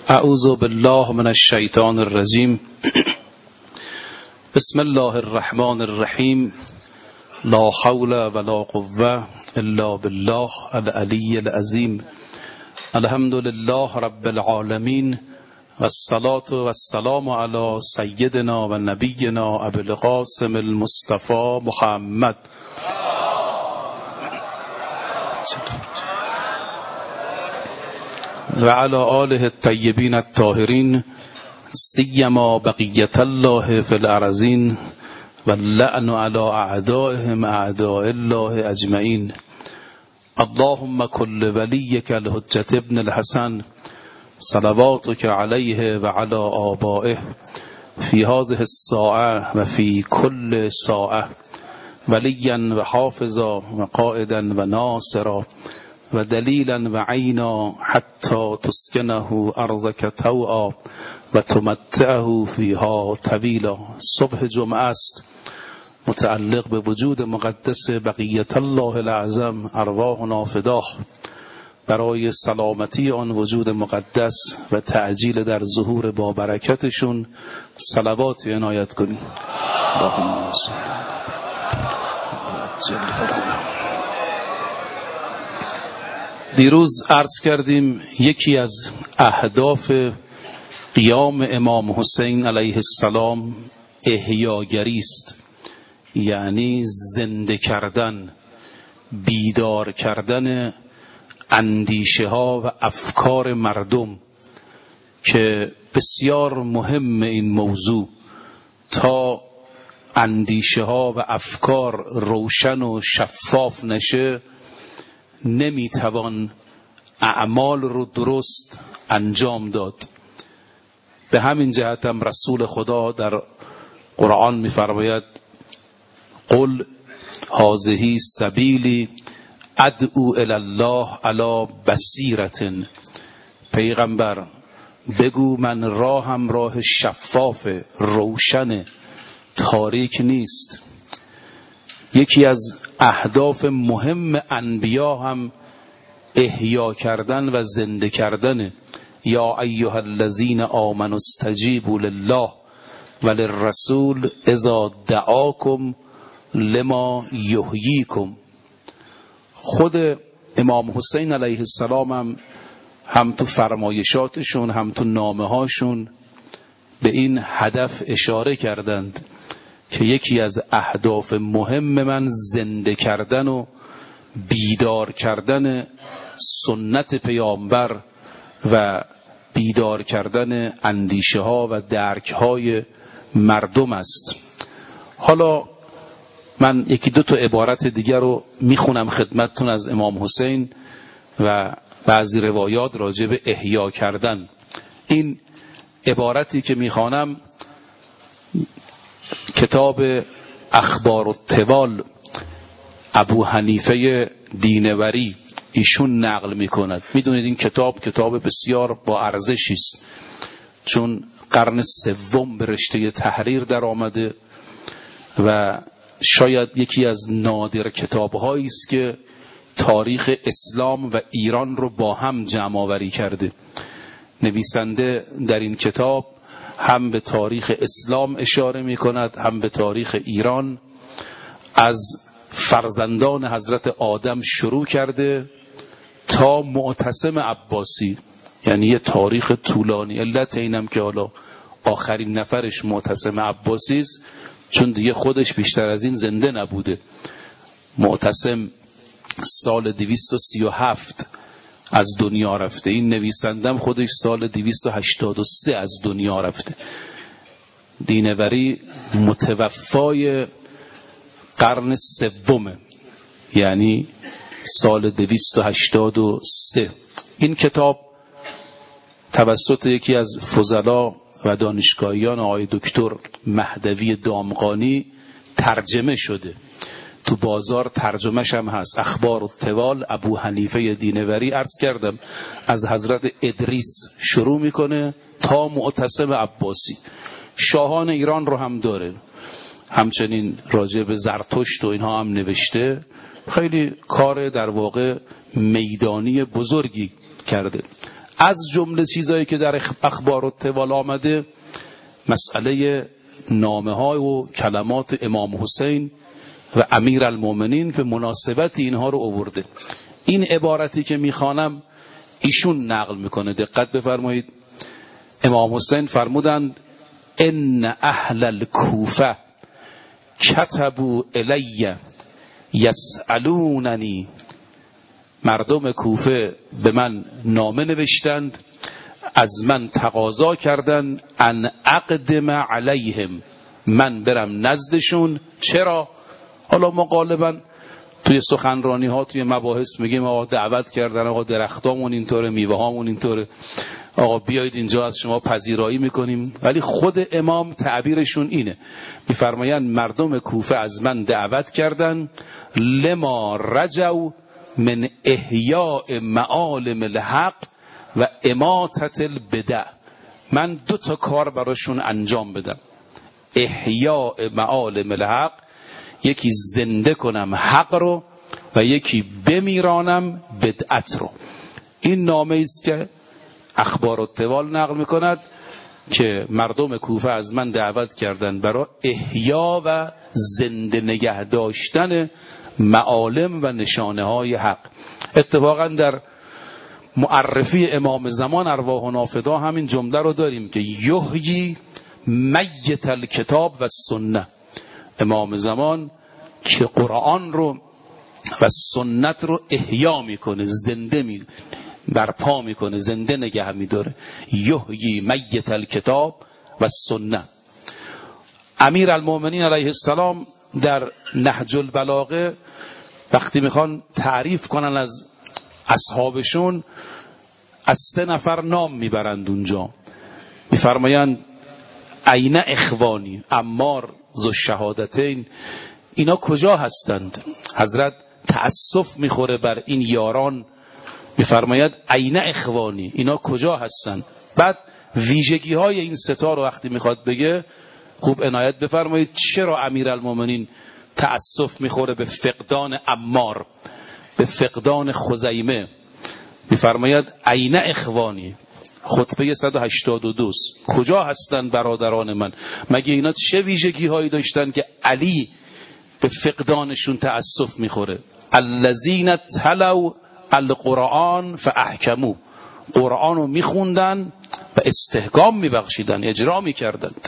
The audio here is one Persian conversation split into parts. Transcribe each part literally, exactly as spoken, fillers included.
اعوذ بالله من الشیطان الرجیم. بسم الله الرحمن الرحیم. لا حول ولا قوة الا بالله العلی العظیم. الحمد لله رب العالمین والصلاة والسلام علی سیدنا و نبینا ابی القاسم المصطفى محمد و علی آله الطیبین الطاهرین سیما بقیت الله فی الارضین و اللعن علی اعدائهم اعداء الله اجمعین. اللهم کل ولیک الحجة ابن الحسن صلواتک علیه و علی آبائه فی هذه الساعه و فی کل ساعه ولیا و حافظا و قائدا و ناصرا و دلیلا و عینا حتی تسکنه ارضک طوعا و تمتعه فیها طویلا. صبح جمعه است، متعلق به وجود مقدس بقیت الله الاعظم ارواحنا فداه. برای سلامتی آن وجود مقدس و تعجیل در ظهور با برکتشون صلوات عنایت کنیم. اللهم صل دیروز عرض کردیم یکی از اهداف قیام امام حسین علیه السلام احیاگری است، یعنی زنده کردن، بیدار کردن اندیشه ها و افکار مردم، که بسیار مهم این موضوع. تا اندیشه ها و افکار روشن و شفاف نشه نمیتوان اعمال رو درست انجام داد. به همین جهت هم رسول خدا در قرآن می‌فرماید قل هذه سبیلی ادعو الی الله علی بصیرة. پیغمبر بگو من راهم راه شفاف، روشن، تاریک نیست. یکی از اهداف مهم انبیا هم احیا کردن و زنده کردن. یا ایها الذین آمنوا استجیبوا لله وللرسول اذا دعاکم لما یحییکم. خود امام حسین علیه السلام هم, هم تو فرمایشاتشون هم تو نامه هاشون به این هدف اشاره کردند که یکی از اهداف مهم من زنده کردن و بیدار کردن سنت پیامبر و بیدار کردن اندیشه ها و درک های مردم است. حالا من یکی دو تا عبارت دیگر رو میخونم خدمتتون از امام حسین و بعضی روایات راجع به احیا کردن. این عبارتی که میخوانم کتاب اخبار الطوال ابو حنیفه دینوری ایشون نقل میکند. میدونید این کتاب کتاب بسیار با ارزشی است، چون قرن سوم به رشته تحریر در آمده و شاید یکی از نادر کتاب‌هایی است که تاریخ اسلام و ایران رو با هم جمع آوری کرده. نویسنده در این کتاب هم به تاریخ اسلام اشاره می کند، هم به تاریخ ایران. از فرزندان حضرت آدم شروع کرده تا معتصم عباسی، یعنی یه تاریخ طولانی. علت اینم که حالا آخرین نفرش معتصم عباسی است، چون دیگه خودش بیشتر از این زنده نبوده. معتصم سال دویست و سی و هفت از دنیا رفته. این نویسندم خودش سال دویست و هشتاد و سه از دنیا رفته. دینوری متوفای قرن سومه، یعنی سال دویست و هشتاد و سه. این کتاب توسط یکی از فضلا و دانشگاهیان آقای دکتر مهدوی دامغانی ترجمه شده. تو بازار ترجمهش هم هست. اخبار الطوال ابو حنیفه دینوری عرض کردم از حضرت ادریس شروع میکنه تا معتصم عباسی. شاهان ایران رو هم داره، همچنین راجع به زرتشت و اینها هم نوشته. خیلی کار در واقع میدانی بزرگی کرده. از جمله چیزایی که در اخبار الطوال آمده مسئله نامه های و کلمات امام حسین و امیر المومنین به مناسبت اینها رو آورده. این عبارتی که میخوانم ایشون نقل میکنه، دقت بفرمایید. امام حسین فرمودند ان اهل الکوفه کتبوا الی یسألوننی، مردم کوفه به من نامه نوشتند، از من تقاضا کردند ان اقدم علیهم، من برم نزدشون. چرا؟ حالا ما غالبا توی سخنرانی ها توی مباحث میگیم آقا دعوت کردن، آقا درختامون اینطوره، میوه هامون اینطوره، آقا بیایید اینجا از شما پذیرایی میکنیم. ولی خود امام تعبیرشون اینه، میفرمایند مردم کوفه از من دعوت کردن لما رجوا من احیاء معالم الحق و اماتت البدع، من دو تا کار براشون انجام بدم. احیاء معالم الحق، یکی زنده کنم حق رو و یکی بمیرانم بدعت رو. این نامه است که اخبار الطوال نقل میکند که مردم کوفه از من دعوت کردند برای احیا و زنده نگه داشتن معالم و نشانه های حق. اتفاقا در معرفی امام زمان ارواح و نافدا همین جمله رو داریم که یحیی میت الکتاب و سنت، امام زمان که قرآن رو و سنت رو احیا میکنه، زنده می برپا میکنه، زنده نگه میداره. یحیی میت الکتاب و سنت. امیر المومنین علیه السلام در نهج البلاغه وقتی میخوان تعریف کنن از اصحابشون از سه نفر نام میبرند اونجا، میفرمایند این اخوانی، عمار ذو الشهادتین، اینا کجا هستند؟ حضرت تأسف میخوره بر این یاران، میفرماید این اخوانی، اینا کجا هستند؟ بعد ویژگی های این ستا رو وقتی میخواد بگه خوب عنایت بفرمایید. چرا امیرالمومنین تأسف میخوره به فقدان عمار، به فقدان خزیمه؟ میفرماید این اخوانی، خطبه صد و هشتاد و دو، کجا هستند برادران من؟ مگه اینا چه ویژگی هایی داشتن که علی به فقدانشون تأسف میخوره؟ الذین تلوا القرآن فاحکموا، قرآن رو میخوندن و استحکام میبخشیدن، اجرا میکردند.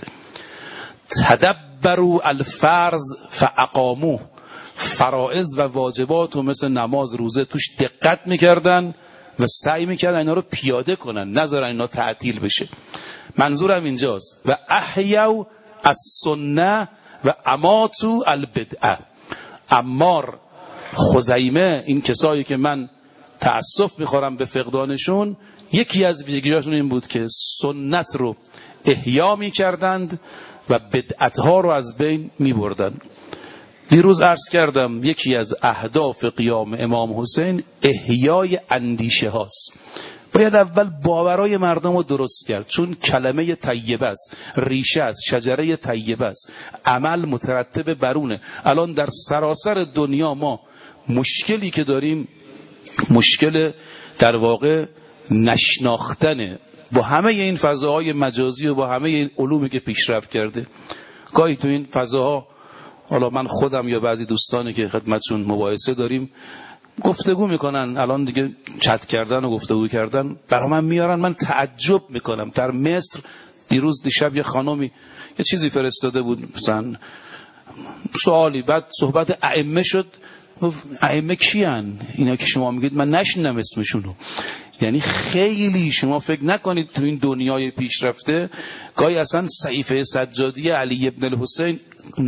تدبروا الفرض فاقاموه، فرائض و واجبات و مثل نماز روزه توش دقت میکردن و سعی میکردن اینا رو پیاده کنن، نذارن اینا تعطیل بشه. منظورم اینجاست و احیوا السنه و اماتوا البدعه. عمار، خزیمه، این کسایی که من تأسف میخورم به فقدانشون، یکی از ویژگی‌هاشون این بود که سنت رو احیا میکردند و بدعتها رو از بین میبردند. دیروز عرض کردم یکی از اهداف قیام امام حسین احیای اندیشه هاست. باید اول باورای مردم رو درست کرد، چون کلمه طیبه است، ریشه است، شجره طیبه است، عمل مترتب برونه. الان در سراسر دنیا ما مشکلی که داریم مشکل در واقع نشناختنه با همه این فضاهای مجازی و با همه این علومی که پیشرفت کرده. گاهی تو این فضاها، حالا من خودم یا بعضی دوستانی که خدمتشون مباحثه داریم گفتگو میکنن، الان دیگه چت کردن و گفتگو کردن برای من میارن، من تعجب میکنم. در مصر دیروز دیشب یه خانومی یه چیزی فرستاده بود، مثلا سوالی، بعد صحبت ائمه شد. ائمه کیان اینا که شما میگید؟ من نشنیدم اسمشونو. یعنی خیلی شما فکر نکنید تو این دنیای پیشرفته گاهی اصلا صحیفه سجادی علی ابن الحسین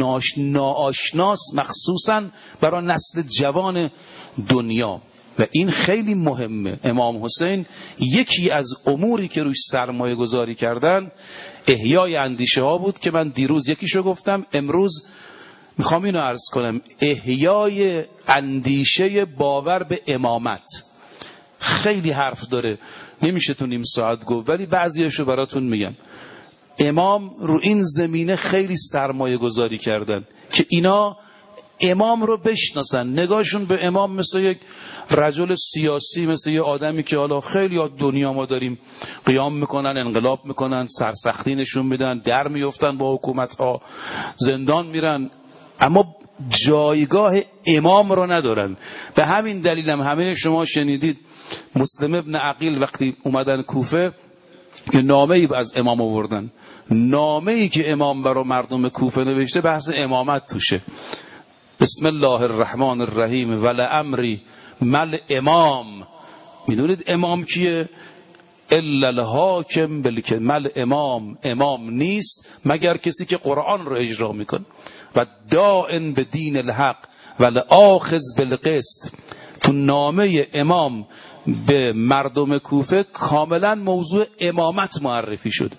ناآشناس، مخصوصا برای نسل جوان دنیا، و این خیلی مهمه. امام حسین یکی از اموری که روش سرمایه گذاری کردن احیای اندیشه ها بود که من دیروز یکیشو گفتم، امروز میخوام اینو عرض کنم، احیای اندیشه باور به امامت. خیلی حرف داره، نمیشه تو نیم ساعت گفت، ولی بعضیشو براتون میگم. امام رو این زمینه خیلی سرمایه گذاری کردن که اینا امام رو بشناسن. نگاهشون به امام مثل یک رجل سیاسی، مثل یک آدمی که حالا خیلی از دنیا ما داریم قیام میکنن، انقلاب میکنن، سرسختی نشون میدن، در میفتن با حکومت ها، زندان میرن، اما جایگاه امام رو ندارن. به همین دلیل هم همه شما شنیدید مسلم ابن عقیل وقتی اومدن کوفه یه نامه‌ای از امام آوردن. نامه‌ای که امام برای مردم کوفه نوشته بحث امامت توشه. بسم الله الرحمن الرحیم ولامری مل امام. میدونید امام کیه؟ الا الحاکم بالکتاب. مل امام، امام نیست مگر کسی که قرآن رو اجرا میکنه. و دائن به دین الحق والآخذ بالقسط. تو نامه امام به مردم کوفه کاملا موضوع امامت معرفی شده.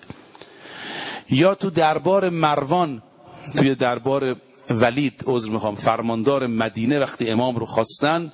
یا تو دربار مروان، توی دربار ولید عذر میخوام فرماندار مدینه، وقتی امام رو خواستن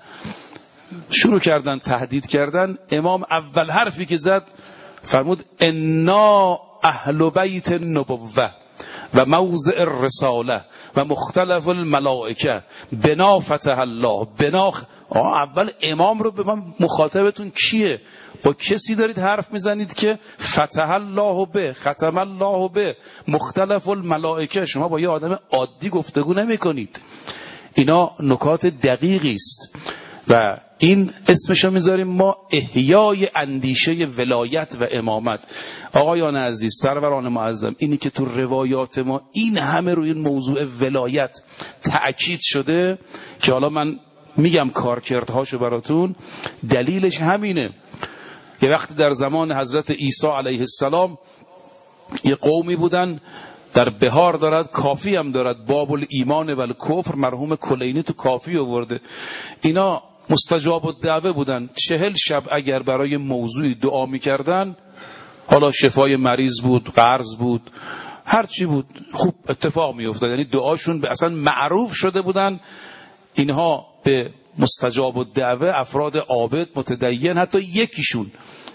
شروع کردن تهدید کردن، امام اول حرفی که زد فرمود انا اهل بیت النبوه و موضع الرساله و مختلف الملائکه بنا فتح الله بنا. اول امام رو به من مخاطبتون کیه؟ با کسی دارید حرف میزنید که فتح الله به، ختم الله به، مختلف الملائکه. شما با یه آدم عادی گفتگو نمی کنید. اینا نکات دقیقی است و این اسمشو میذاریم ما احیای اندیشه ولایت و امامت. آقایان عزیز، سروران معظم، اینی که تو روایات ما این همه روی این موضوع ولایت تأکید شده که حالا من میگم کارکردهاشو براتون، دلیلش همینه. یه وقتی در زمان حضرت عیسی علیه السلام یه قومی بودن در بهار دارد، کافی هم دارد، باب الایمان و الکفر، مرحوم کلینی تو کافی آورده. اینا مستجاب الدعوه بودن، چهل شب اگر برای موضوعی دعا میکردن، حالا شفای مریض بود، قرض بود، هر چی بود، خوب اتفاق میافتاد. یعنی دعاشون به اصلا معروف شده بودن. اینها به مستجاب الدعوه افراد عابد متدین، حتی یکیشون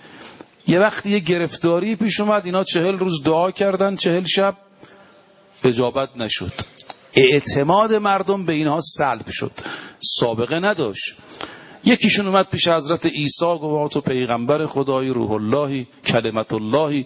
یه وقتی یه گرفتاری پیش اومد، اینا چهل روز دعا کردن، چهل شب اجابت نشد. اعتماد مردم به اینها سلب شد، سابقه نداشت. یکیشون اومد پیش حضرت عیسی گفت تو پیغمبر خدای، روح اللهی، کلمت اللهی،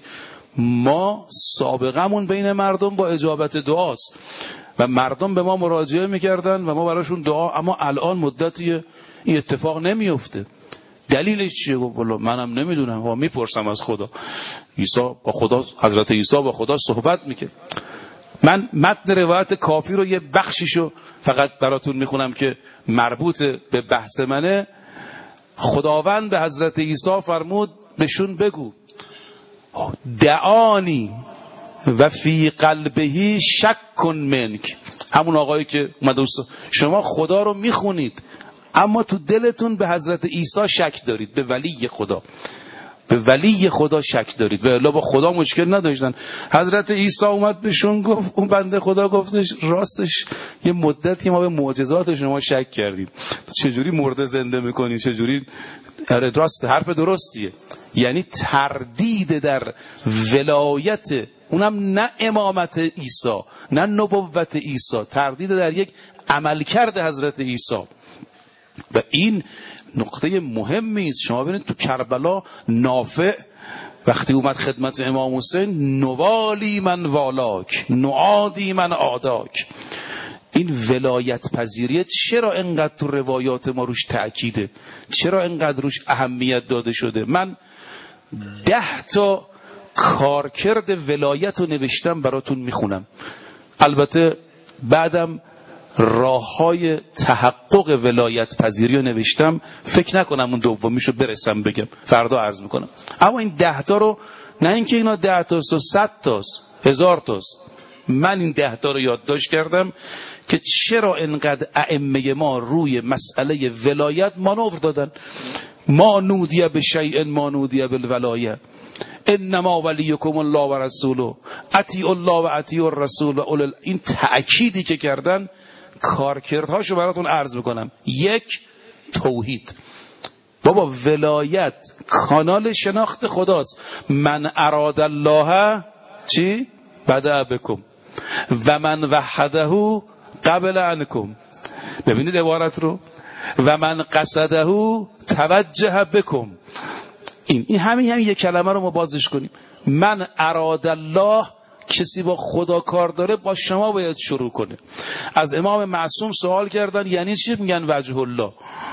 ما سابقمون بین مردم با اجابت دعاست و مردم به ما مراجعه میکردن و ما براشون دعا، اما الان مدتی این اتفاق نمیفته. دلیلش چیه؟ گفت والله منم نمیدونم، ها میپرسم از خدا. عیسی با خدا، حضرت عیسی با خدا صحبت میکرد. من متن روایت کافی رو یه بخشیشو فقط براتون میخونم که مربوط به بحث منه. خداوند به حضرت عیسی فرمود بهشون بگو دعانی و فی قلبهی شک منک. همون آقایی که اومده شما خدا رو میخونید اما تو دلتون به حضرت عیسی شک دارید، به ولی خدا، به ولی خدا شک دارید و الا با خدا مشکل نداشتن. حضرت عیسی اومد بهشون گفت، اون بنده خدا گفتش راستش یه مدتی ما به معجزات شما شک کردیم، چجوری مرده زنده میکنی، چجوری. راست، حرف درستیه. یعنی تردید در ولایت، اونم نه امامت عیسی نه نبوت عیسی، تردید در یک عملکرد حضرت عیسی. و این نقطه مهمی است. شما ببینید تو کربلا نافع وقتی اومد خدمت امام حسین، نوالی من والاک نعادی من عاداک. این ولایت پذیریه چرا انقدر تو روایات ما روش تأکیده، چرا انقدر روش اهمیت داده شده؟ من ده تا کارکرد ولایت رو نوشتم براتون میخونم. البته بعدم راه های تحقق ولایت پذیری رو نوشتم، فکر نکنم اون دومیشو برسم بگم، فردا عرض میکنم. اما این ده تا رو، نه اینکه اینا ده تاست و صد تاست، هزار تاست، من این ده تا رو یادداشت کردم که چرا انقدر ائمه ما روی مسئله ولایت مانور دادن. ما نودیه به شیء ما نودیه بالولایه، انما ولیکم الله و رسوله اطیعوا الله و اطیعوا الرسول و اول. این تأکیدی که کردن، کارکردهاشو براتون عرض میکنم. یک، توحید. بابا ولایت کانال شناخت خداست. من اراد الله چی؟ بدأ بکم و من وحده قبل عنکم. ببینید عبارت رو، و من قصده توجه بکم. این این همین همین یک کلمه رو ما بازش کنیم. من اراد الله، کسی با خدا کار داره با شما باید شروع کنه. از امام معصوم سوال کردن یعنی چی؟ میگن وجه الله.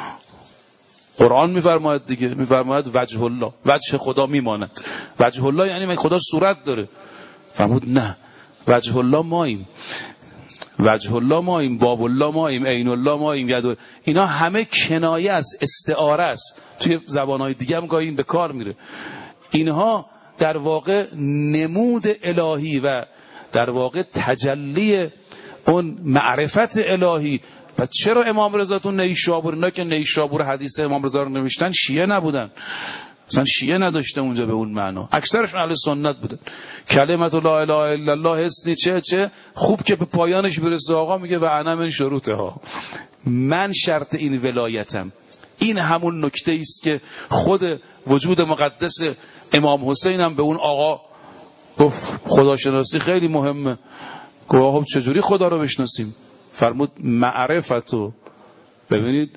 قرآن میفرماید دیگه، میفرماید وجه الله، وجه خدا میماند. وجه الله یعنی من خدا صورت داره. فرمود نه، وجه الله ماییم، وجه الله ماییم، باب الله ماییم، عین الله ماییم، ید. اینا همه کنایه است، استعاره است. توی زبانهای دیگه هم گاهی این به کار میره. اینها در واقع نمود الهی و در واقع تجلی اون معرفت الهی. و چرا امام رضا تو نیشابور، اینا که نیشابور حدیث امام رضا رو نوشتن شیعه نبودن، مثلا شیعه نداشته اونجا به اون معنا، اکثرشون اهل سنت بودن. کلمت لا اله الا الله حسنی چه چه خوب که به پایانش برسه آقا میگه و انا من شروطها، من شرط این ولایتم. این همون نکته است که خود وجود مقدس امام حسین هم به اون آقا گفت خداشناسی خیلی مهمه. گفت خب چجوری خدا رو بشناسیم؟ فرمود معرفتو. ببینید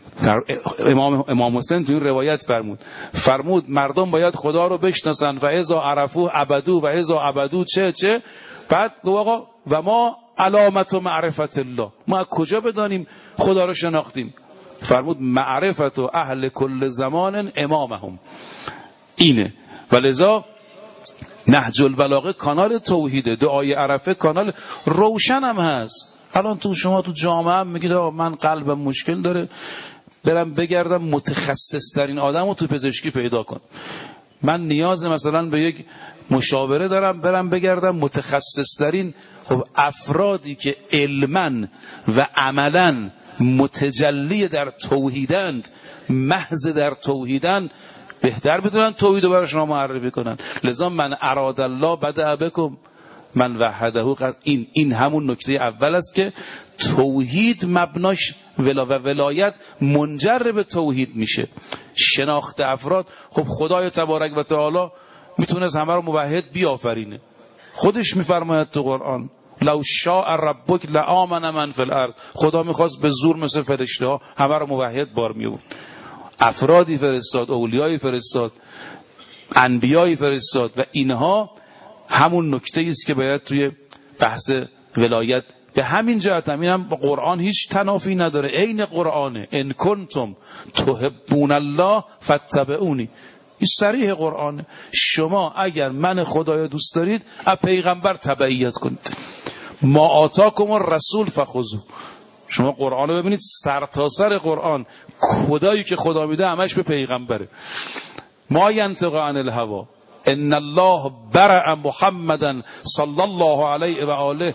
امام امام حسین تو این روایت فرمود فرمود مردم باید خدا رو بشناسن، و اذا عرفو عبدو و اذا عبدو چه چه. بعد گفت آقا و ما علامت و معرفت الله، ما از کجا بدانیم خدا رو شناختیم؟ فرمود معرفت و اهل کل زمان امامهم. اینه. ولذا نهج البلاغه کانال توحیده، دعای عرفه کانال روشن هم هست. الان تو شما تو جامعه هم میگید آقا من قلبم مشکل داره، برم بگردم متخصص ترین آدم رو تو پزشکی پیدا کن. من نیاز مثلا به یک مشاوره دارم، برم بگردم متخصص ترین. خب افرادی که علما و عملا متجلی در توحیدند، محض در توحیدند، بهتر بدونن توحید رو برای شما معرفی کنن. لذا من اراد الله بدأ بکم من وحده. این این همون نکته اول است که توحید مبناش ولا و ولایت منجر به توحید میشه. شناخت افراد. خب خدای تبارک و تعالی میتونه همه رو موحد بیافرینه. خودش میفرماید تو قرآن لو شاء ربک لآمن من فی الارض. خدا میخواست به زور مثل فرشته ها همه رو موحد بار میورد. افرادی فرستاد، اولیایی فرستاد، انبیایی فرستاد، و اینها همون نکته است که باید توی بحث ولایت به همین جهت هم اینم با قرآن هیچ تنافی نداره. عین قرآنه. ان کنتم تحبون الله فاتبعونی. این صریح قرآنه. شما اگر من خدای دوست دارید از پیغمبر تبعیت کنید. ما آتاکم الرسول فخذوه. شما قرآن رو ببینید، سر تا سر قرآن خدایی که خدا میده همش به پیغمبره. ما ینطق عن الهوا ان الله برأ محمدا صلی الله علیه و آله.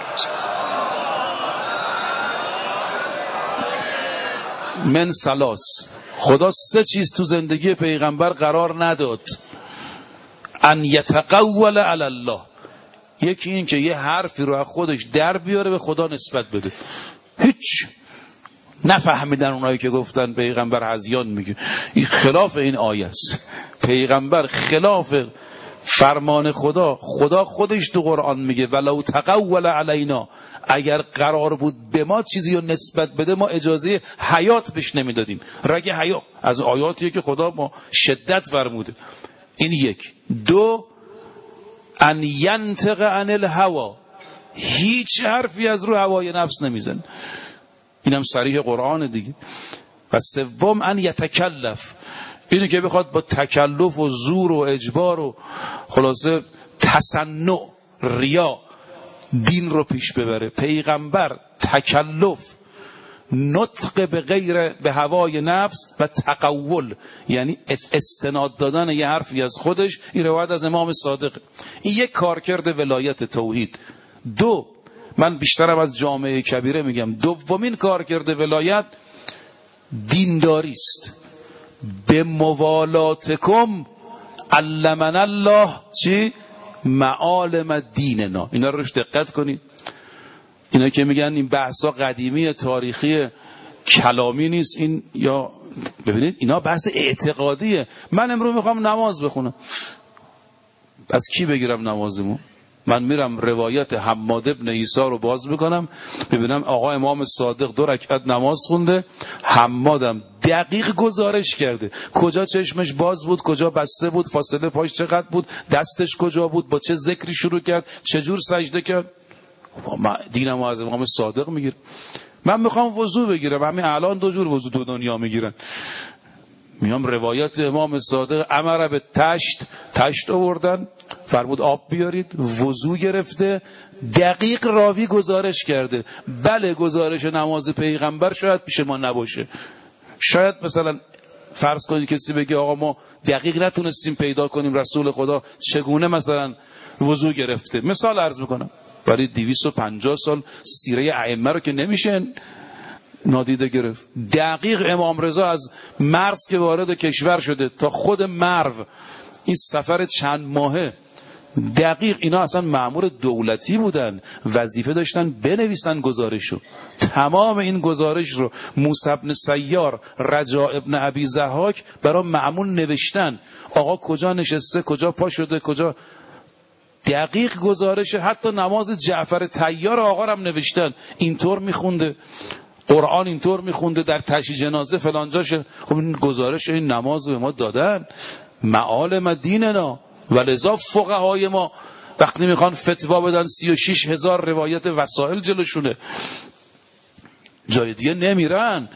من سلاس. خدا سه چیز تو زندگی پیغمبر قرار نداد. ان یتقول علی الله. یکی این که یه حرفی رو از خودش در بیاره به خدا نسبت بده. هیچ نفهمیدن اونایی که گفتن پیغمبر هذیان میگه. این خلاف این آیه است. پیغمبر خلاف فرمان خدا. خدا خودش تو قرآن میگه ولو تقول علینا، اگر قرار بود به ما چیزی رو نسبت بده ما اجازه حیات بهش نمیدادیم. رگ حیات از آیاتیه که خدا ما شدت فرموده. این یک. دو، ان ینطق عن الهوا. هیچ حرفی از رو هوای نفس نمیزن. اینم صریح قرآن دیگه. و سوم ان یتکلف. اینو که بخواد با تکلف و زور و اجبار و خلاصه تصنع ریا دین رو پیش ببره. پیغمبر تکلف، نطق به غیر به هوای نفس و تقول، یعنی استناد دادن یه حرفی از خودش. این روایت از امام صادق. این یک کارکرد ولایت توحید. دو، من بیشترم از جامعه کبیره میگم، دومین کارکرد ولایت دینداری است. به موالاتکم علمن الله چی؟ معالم دیننا. اینا رو روش دقت کنید. اینا که میگن این بحثا قدیمی تاریخی کلامی نیست، این یا ببینید اینا بحث اعتقادیه. من امروز میخوام نماز بخونم، از کی بگیرم نمازمو؟ من میرم روایت حماد ابن عیسی رو باز میکنم، ببینم آقا امام صادق دو رکعت نماز خونده، حمادم دقیق گزارش کرده کجا چشمش باز بود، کجا بسته بود، فاصله پاش چقدر بود، دستش کجا بود، با چه ذکری شروع کرد، چه جور سجده کرد. دینم از امام صادق میگیره. من میخوام وضو بگیرم، همین الان دو جور وضو تو دنیا میگیرن. میام روایت امام صادق امر به تشت، تشت آوردن، فرمود آب بیارید، وضو گرفته، دقیق راوی گزارش کرده. بله گزارش نماز پیغمبر شاید پیش ما نباشه، شاید مثلا فرض کنید کسی بگه آقا ما دقیق نتونستیم پیدا کنیم رسول خدا چگونه مثلا وضو گرفته، مثال عرض میکنم، ولی دویست و پنجاه سال سیره ائمه رو که نمیشه نادیده گرفت. دقیق امام رضا از مرز که وارد کشور شده تا خود مرو، این سفر چند ماهه، دقیق اینا اصلا مأمور دولتی بودن، وظیفه داشتن بنویسن گزارشو. تمام این گزارش رو موسی بن سیار، رجاء ابن ابی ضحاک برای مأمون نوشتن، آقا کجا نشسته، کجا پا شده، کجا، دقیق گزارش. حتی نماز جعفر طیار آقا هم نوشتن، اینطور میخونده، قرآن اینطور میخونده، در تشییع جنازه فلانجاشه. خب این گزارش این نماز به ما دادن، معالم دیننا. ولذا فقهای ما وقتی میخوان فتوا بدن سی و شش هزار روایت وسائل جلوشونه، جای دیگه نمیرن.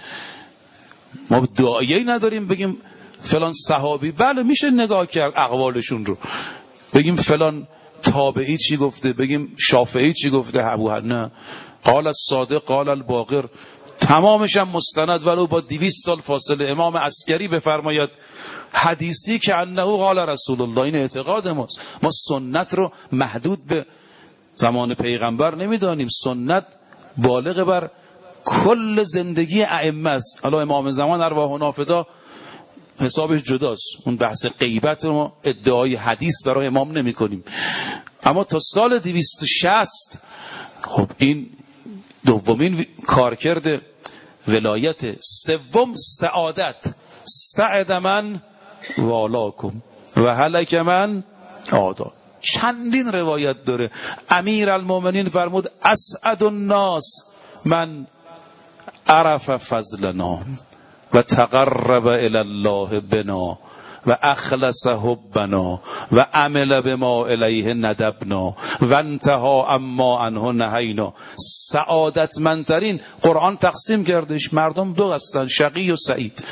ما داعیه‌ای نداریم بگیم فلان صحابی، بله میشه نگاه کرد اقوالشون رو، بگیم فلان تابعی چی گفته، بگیم شافعی چی گفته، ابو حنیفه قال الصادق قال الباقر، تمامش هم مستند ولو با دویست سال فاصله. امام عسکری بفرماید حدیثی که انه قال رسول الله، این اعتقاد ماست. ما سنت رو محدود به زمان پیغمبر نمیدانیم، سنت بالغ بر کل زندگی ائمه است. حالا امام زمان ارواحنا فدا حسابش جداست، اون بحث غیبت ما ادعای حدیث برای امام نمی کنیم. اما تا سال دویست و شصت، خب این دومین کارکرد ولایت. سوم سعادت، سعد من والاکم و هلک من آدا. چندین روایت داره. امیر المومنین فرمود اسعد الناس من عرف فضلنا و تقرب الی الله بنا و اخلص حبنا و عمل بما الیه ندبنا و انتهى اما عنه نهینا. سعادتمندترین قرآن تقسیم کردش، مردم دو هستن، شقی و سعید.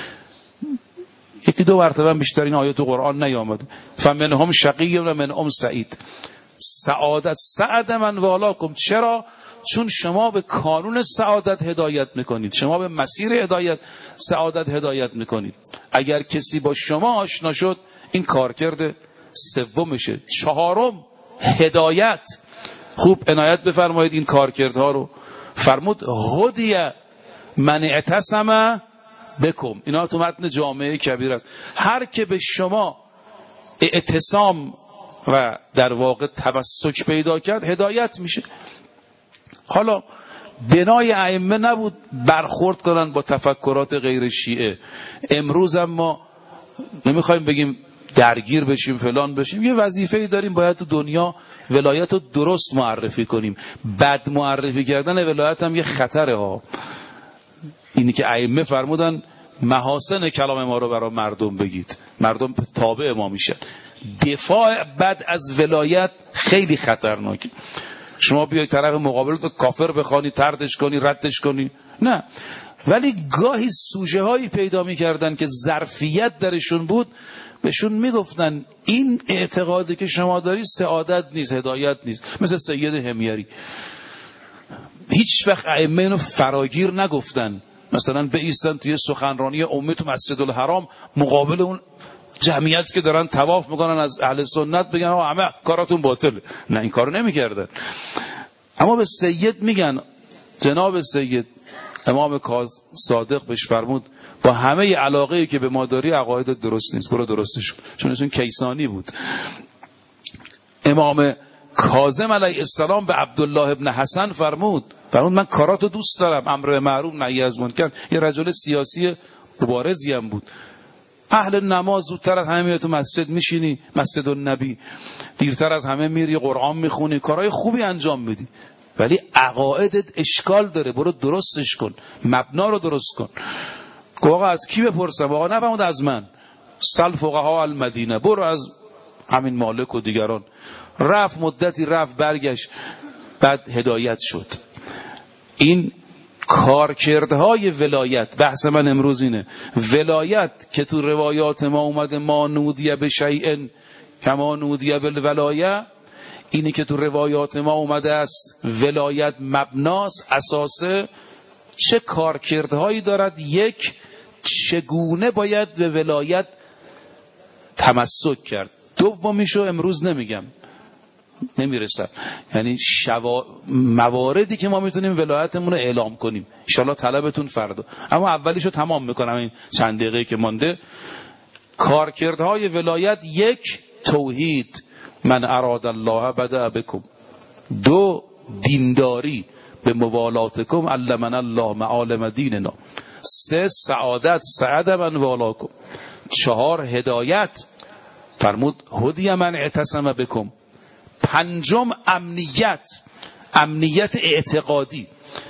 یکی دو مرتبه بیشتر این آیات قرآن نیامده، فمنهم شقی و منهم سعید. سعادت، سعد من والاکم. چرا؟ چون شما به کانون سعادت هدایت میکنید، شما به مسیر هدایت سعادت هدایت میکنید. اگر کسی با شما آشنا شد، این کارکرد سومشه. چهارم هدایت. خوب عنایت بفرمایید این کارکردها رو. فرمود هدی من اعتصم بکم، اینا تو متن جامعه کبیر است. هر که به شما اعتصام و در واقع تمسک پیدا کرد هدایت میشه. حالا بنای ائمه نبود برخورد کنن با تفکرات غیر شیعه. امروز هم ما نمیخوایم بگیم درگیر بشیم فلان بشیم، یه وظیفه‌ای داریم، باید تو دنیا ولایت رو درست معرفی کنیم. بد معرفی کردن ولایت هم یه خطره ها. اینی که ائمه فرمودن محاسن کلام ما رو برای مردم بگید، مردم تابع ما میشن. دفاع بد از ولایت خیلی خطرناکه. شما بیای طرف مقابل تو کافر بخوانی، تردش کنی، ردش کنی، نه. ولی گاهی سوژه هایی پیدا میکردن که ظرفیت درشون بود، بهشون میگفتن این اعتقادی که شما داری سعادت نیست، هدایت نیست. مثل سید همیری، هیچ وقت ائمه اینو فراگیر نگفتن. مثلا بایستن توی سخنرانی عمومی تو مسجد الحرام مقابل اون جمعیت که دارن طواف میکنن از اهل سنت بگن آقا همه کاراتون باطله. نه، این کارو نمیکردن. اما به سید میگن جناب سید امام کاظم صادق بهش فرمود با همه علاقه‌ای که به ما داری عقاید درست نیست، برو درستش کن. چون ایشون کیسانی بود. امام کاظم علیه السلام به عبدالله ابن حسن فرمود فرمود من کاراتو دوست دارم، امر به معروف نهی از منکر. یه رجل سیاسی مبارزی هم بود. اهل نماز زودتر از همه میای تو مسجد میشینی، مسجد النبی، دیرتر از همه میری قرآن میخونی، کارهای خوبی انجام میدی، ولی عقایدت اشکال داره، برو درستش کن، مبنا رو درست کن. آقا از کی بپرسم؟ آقا نفهمود از من. سل فقها المدینه، برو از همین مالک و دیگران. رفت مدتی رفت برگشت، بعد هدایت شد. این کارکردهای ولایت، بحث من امروز اینه، ولایت که تو روایات ما اومده ما نودیه به شیء کما نودیه بالولایه، اینی که تو روایات ما اومده است ولایت مبناست، اساسه، چه کارکردهایی دارد؟ یک، چگونه باید به ولایت تمسک کرد. دومیشو امروز نمیگم، نمیرسم، یعنی شوا... مواردی که ما میتونیم ولایتمون رو اعلام کنیم، انشالله طلبتون فردا، اما اولیشو تمام میکنم این چند دقیقه که مانده. کارکردهای ولایت: یک، توحید، من اراد الله بدأ بکم. دو، دینداری، به موالاتکم علمنا الله معالم دیننا. سه، سعادت، سعد من والاکم. چهار، هدایت، فرمود هدی من اعتصم بکم. پنجم، امنیت، امنیت اعتقادی،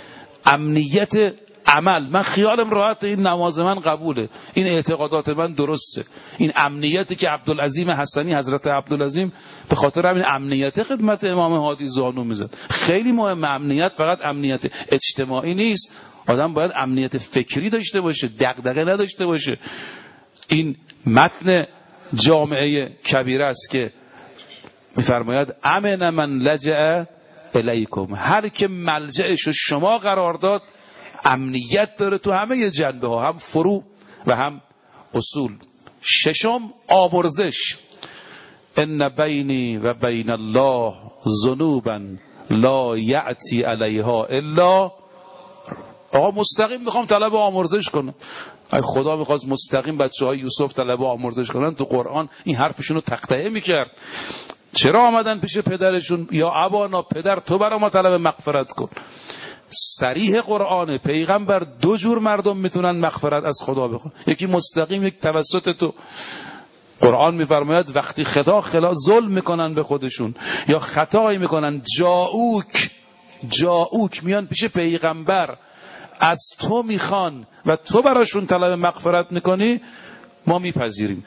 امنیت عمل. من خیالم راحت، این نماز من قبوله، این اعتقادات من درسته. این امنیتی که عبدالعظیم حسنی، حضرت عبدالعظیم، به خاطر همین امنیت خدمت امام هادی زانو میزد. خیلی مهم امنیت، فقط امنیت اجتماعی نیست، آدم باید امنیت فکری داشته باشه، دغدغه نداشته باشه. این متن جامعه کبیره است که میفرماید امن من لجأ الیکم، هر که ملجأش شما قرار داد امنیت داره تو همه جنبه ها، هم فروع و هم اصول. ششم، آمرزش، ان بینی و بین الله ذنوبا لا یأتی علیها الا. آقا مستقیم میخوام طلب آمرزش کنم. ای خدا میخواست مستقیم بچه های یوسف طلب آمرزش کنن، تو قرآن این حرفشون رو تقطعه میکرد. چرا آمدن پیش پدرشون؟ یا ابانا، پدر تو برای ما طلب مغفرت کن. صریح قرآن، پیغمبر دو جور مردم میتونن مغفرت از خدا بخوان، یکی مستقیم، یک توسط تو. قرآن میفرماید وقتی خطا خلا ظلم میکنن به خودشون یا خطایی میکنن، جاؤک، جاؤک میان پیش پیغمبر، از تو میخوان و تو براشون طلب مغفرت میکنی، ما میپذیریم.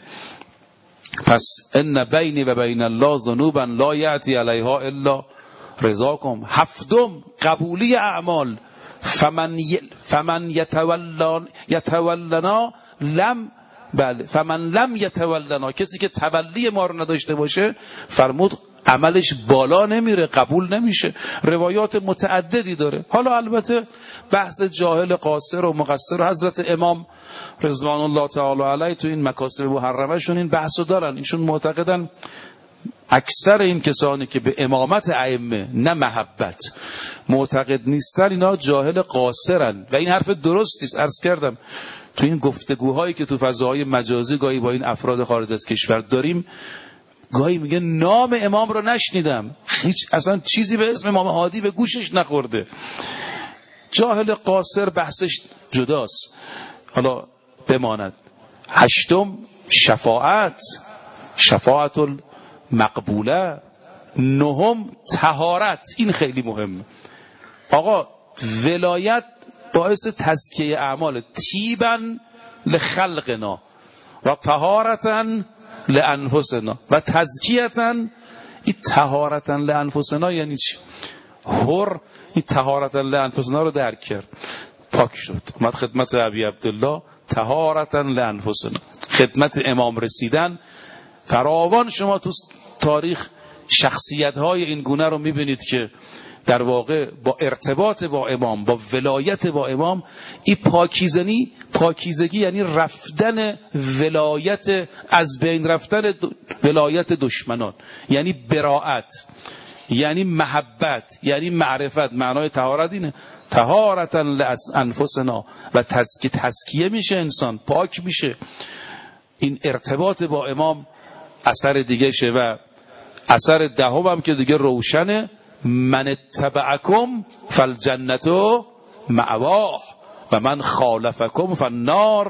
پس ان بینی و بین الله ذنوبا لا یأتی علیها الا رضاکم. هفتم، قبولی اعمال، فمن ی... فمن یتولن یتولنا لم بله فمن لم یتولنا، کسی که تولی ما رو نداشته باشه، فرمود عملش بالا نمیره، قبول نمیشه. روایات متعددی داره. حالا البته بحث جاهل قاصر و مقصر و حضرت امام رضوان الله تعالی علیه تو این مکاسب محرمه شون این بحثو دارن. ایشون معتقدن اکثر این کسانی که به امامت ائمه نه محبت معتقد نیستن، اینا جاهل قاصرن و این حرف درستی است. عرض کردم تو این گفتگوهایی که تو فضاهای مجازی گاهی با این افراد خارج از کشور داریم، گاهی میگه نام امام رو نشنیدم، هیچ اصلا چیزی به اسم امام هادی به گوشش نخورده. جاهل قاصر بحثش جداست، حالا بماند. هشتم، شفاعت، شفاعت المقبوله. نهم، طهارت، این خیلی مهمه. آقا ولایت باعث تزکیه اعمال، تیبا لخلقنا و طهارتا لانفسنا و تزکیتا. این طهارتا لانفسنا یعنی چی؟ هر این طهارتا لانفسنا رو درک کرد، پاک شد، اومد خدمت ابی عبدالله، طهارتا لانفسنا، خدمت امام رسیدن. فراوان شما تو تاریخ شخصیت های این گونه رو میبینید که در واقع با ارتباط با امام، با ولایت با امام، این پاکیزنی، پاکیزگی یعنی رفتن ولایت، از بین رفتن ولایت دشمنان، یعنی براءت، یعنی محبت، یعنی معرفت. معنای طهارت اینه، طهارتا لانفسنا و تزکیه، تزکیه میشه انسان، پاک میشه. این ارتباط با امام اثر دیگه شه. و اثر دهم هم که دیگه روشنه، من اتبعکم فالجنة مأواه و من خالفکم فالنار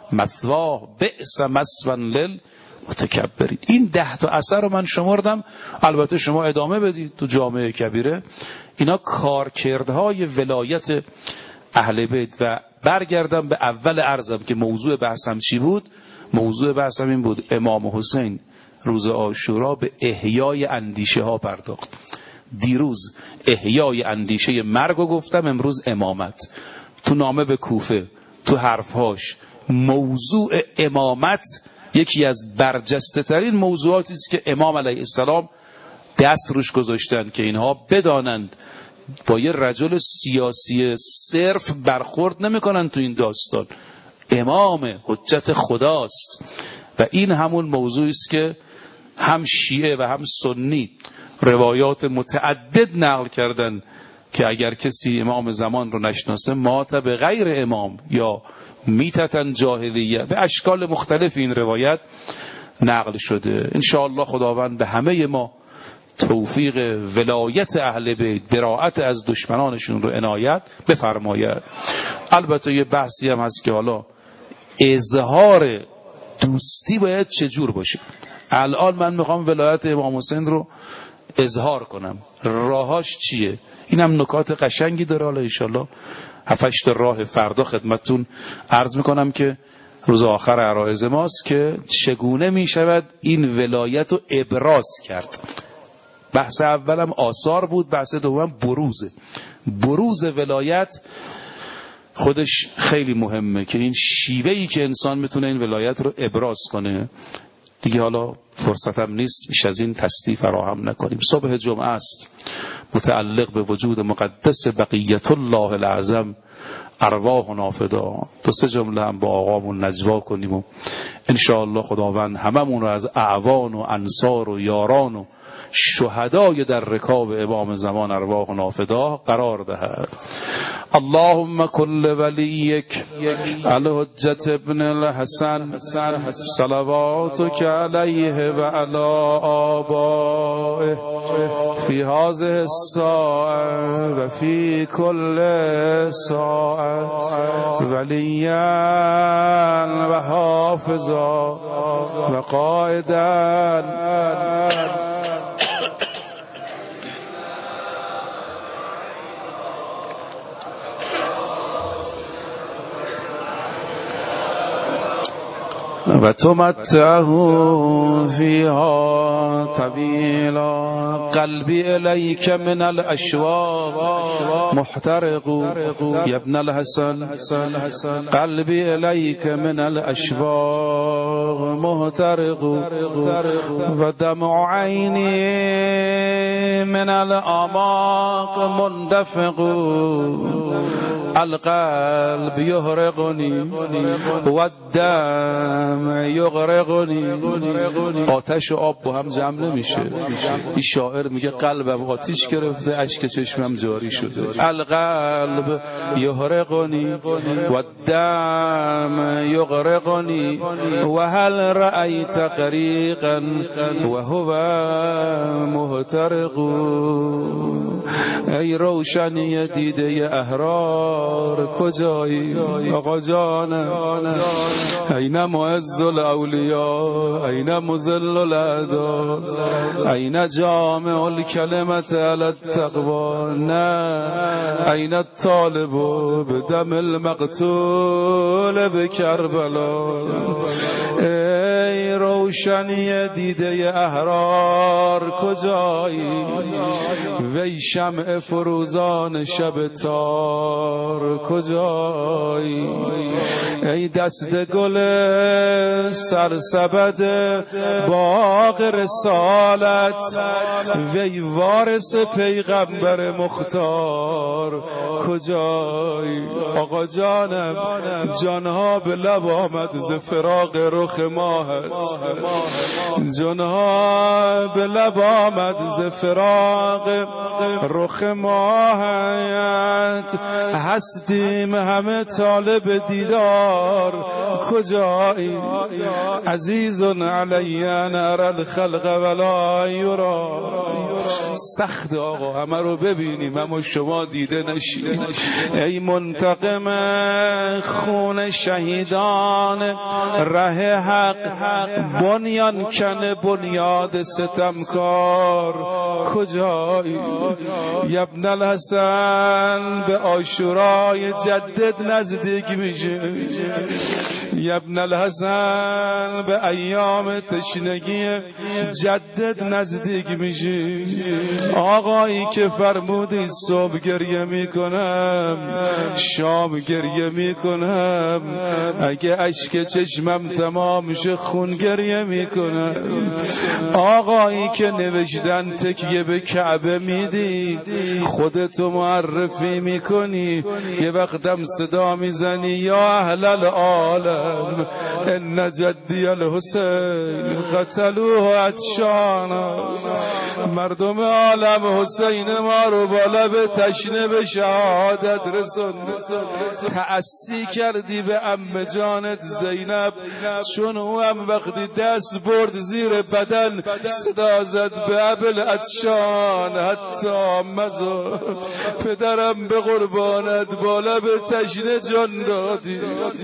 مثواه بئس مثوى للمتکبرین. این ده تا اثر رو من شمردم، البته شما ادامه بدید تو جامعه کبیره. اینا کارکردهای ولایت اهل بیت. و برگردم به اول عرضم که موضوع بحثم چی بود. موضوع بحثم این بود امام حسین روز عاشورا به احیای اندیشه ها پرداخت. دیروز احیای اندیشه مرگ رو گفتم، امروز امامت. تو نامه به کوفه تو حرفهاش موضوع امامت یکی از برجسته ترین موضوعاتی است که امام علیه السلام دست روش گذاشتن که اینها بدانند با یه رجل سیاسی صرف برخورد نمیکنن تو این داستان. امام حجت خداست. و این همون موضوعی است که هم شیعه و هم سنی روایات متعدد نقل کردن که اگر کسی امام زمان رو نشناسه مات به غیر امام یا میتتن جاهلیه و اشکال مختلف این روایت نقل شده. انشاءالله خداوند به همه ما توفیق ولایت اهل بیت، براءت از دشمنانشون رو عنایت بفرماید. البته یه بحثی هم هست که حالا اظهار دوستی باید چجور باشه. الان من میخوام ولایت امام حسین رو اظهار کنم، راهاش چیه؟ اینم نکات قشنگی داره. حالا انشالله هفتش راه فردا خدمتتون عرض میکنم که روز آخر عرایض ماست که چگونه میشود این ولایت رو ابراز کرد. بحث اولم آثار بود، بحث دوم بروزه. بروز ولایت خودش خیلی مهمه که این شیوهی که انسان میتونه این ولایت رو ابراز کنه. دیگه حالا فرصتم نیست بیش از این تستی فراهم نکنیم. صبح جمعه است متعلق به وجود مقدس بقیت الله العظم ارواح نافدا. دو سه جمله هم با آقامون نجوا کنیم و انشاءالله خداوند هممون رو از اعوان و انصار و یاران و شهدای در رکاب امام زمان ارواح نافدا قرار دهد. اللهم كل وليك الحجة ابن الحسن صلواتك عليه وعلى آبائه في هذه الساعة وفي كل ساعة وليا وحافظا وقائدا و تمتعه فيها طويلا قلبي إليك من الأشواق محترق يا ابن الحسن قلبي إليك من الأشواق محترق ودمع عيني من الأعماق مندفق القلب يهرقني والدم یغرقنی. آتش و آب با هم جمع نمیشه. این شاعر میگه قلبم آتش گرفته، اشک چشمم جاری شده. القلب یغرقنی و الدم یغرقنی و هل رأیت غریقا و هو محترق. ای روشنی دیده احرار کجایی آقا جانم؟ این معز الاولیاء، این مذل الاعداء، این جامع الکلمت علی التقوی، نه این الطالب بدم المقتول بکربلا. ای روشنی دیده احرار کجایی؟ وی شمع فروزان شب تار کجایی؟ ای دست گل سرسبد باغ رسالت، وی وارث پیغمبر مختار کجایی؟ آقا جانم جانها به لب آمد ز فراق رخ ماهت، جنها به لب آمد ز فراق رخ ماهت هستیم همه طالب دیدار کجایی عزیز علی ان اری الخلق ولا یرا سخت آقا همه رو ببینیم اما شما دیده نشید ای منتقم خون شهیدان ره حق بنیان کن بنیاد ستمکار کجایی ابن الحسن به عاشورای جدد نزدیک میشه ابن الحسن به ایام تشنگی جدد نزدیک میشه آقایی که فرمودی صبح گریه میکنم شام گریه میکنم اگه اشک چشمم تمام شه خون گریه میکنم آقایی که نوشتن تکیه به کعبه میدی خودتو معرفی میکنی یه وقتم صدا میزنی یا اهل العالم ان جدی الحسین قتلوه عطشانا مردم عالم حسین ما رو بالا به تشنه به شهادت رسون تأسی کردی به عمه جانت زینب چون او هم وقتی دست برد زیر بدن صدا زد به ابل عطشان حتی مزا پدرم به قربانت بالا به تشنه جان دادی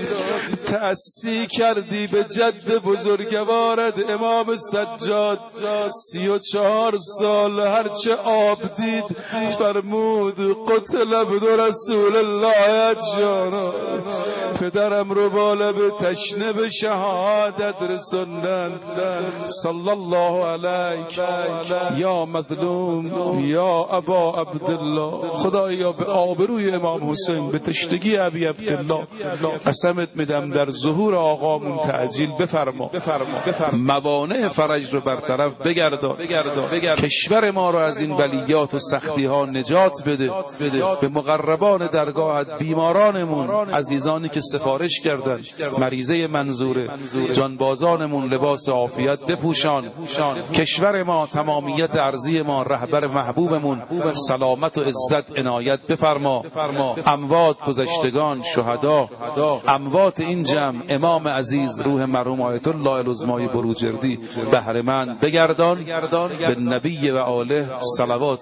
تأسی کردی به جد بزرگوارت امام سجاد سی و چهار سال هرچه آب دید فرمود قتل عبد رسول الله جانا پدرم رو بالا به تشنه به شهادت رسوندند صلی الله علیک یا مظلوم یا ابا عبدالله خدایا به آبروی امام حسین به تشنگی ابی عبدالله قسمت میدم در ظهور آقامون تعجیل بفرما موانع فرج رو برطرف بگردان کشور ما رو از این بلیات و سختی ها نجات بده به مقربان درگاهت بیمارانمون عزیزانی که سفارش کردن مریضه منظوره جانبازانمون لباس عافیت بپوشان کشور ما تمامیت ارضی ما رهبر محبوبمون سلامت و عزت عنایت بفرما اموات گذشتگان شهدا اموات این جمع امام عزیز روح مرحوم آیت الله العظمای بروجردی بهره مند بگردان به نبی و آله صلوات